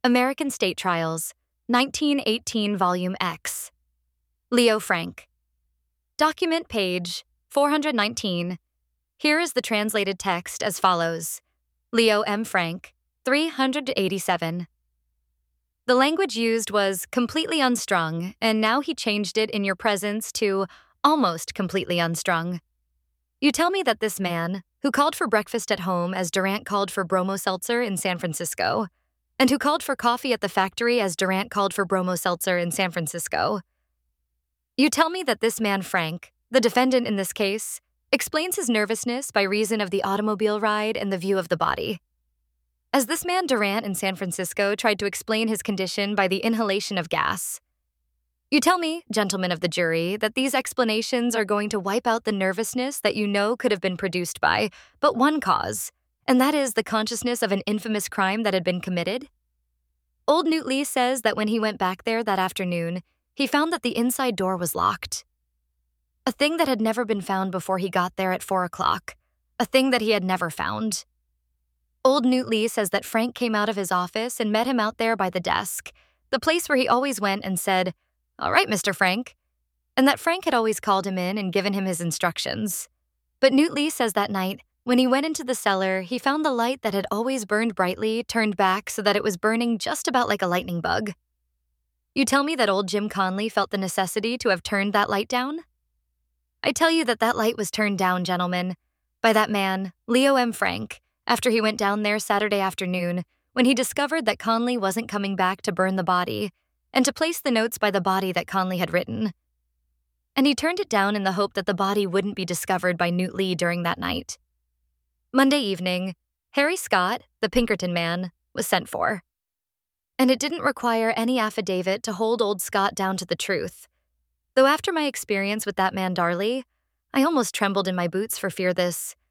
American State Trials, 1918 Volume X. Leo Frank. Document page 419. Here is the translated text as follows. Leo M. Frank, 387. The language used was completely unstrung, and now he changed it in your presence to almost completely unstrung. You tell me that this man, who called for breakfast at home as Durant called for bromo seltzer in San Francisco, and who called for coffee at the factory as Durant called for bromo seltzer in San Francisco. You tell me that this man Frank, the defendant in this case, explains his nervousness by reason of the automobile ride and the view of the body. As this man Durant in San Francisco tried to explain his condition by the inhalation of gas. You tell me, gentlemen of the jury, that these explanations are going to wipe out the nervousness that you know could have been produced by but one cause, and that is the consciousness of an infamous crime that had been committed? Old Newt Lee says that when he went back there that afternoon, he found that the inside door was locked. A thing that had never been found before he got there at 4 o'clock. A thing that he had never found. Old Newt Lee says that Frank came out of his office and met him out there by the desk, the place where he always went, and said, "All right, Mr. Frank," and that Frank had always called him in and given him his instructions. But Newt Lee says that night, when he went into the cellar, he found the light that had always burned brightly turned back so that it was burning just about like a lightning bug. You tell me that old Jim Conley felt the necessity to have turned that light down? I tell you that that light was turned down, gentlemen, by that man, Leo M. Frank, after he went down there Saturday afternoon, when he discovered that Conley wasn't coming back to burn the body, and to place the notes by the body that Conley had written. And he turned it down in the hope that the body wouldn't be discovered by Newt Lee during that night. Monday evening, Harry Scott, the Pinkerton man, was sent for. And it didn't require any affidavit to hold old Scott down to the truth. Though after my experience with that man Darley, I almost trembled in my boots for fear this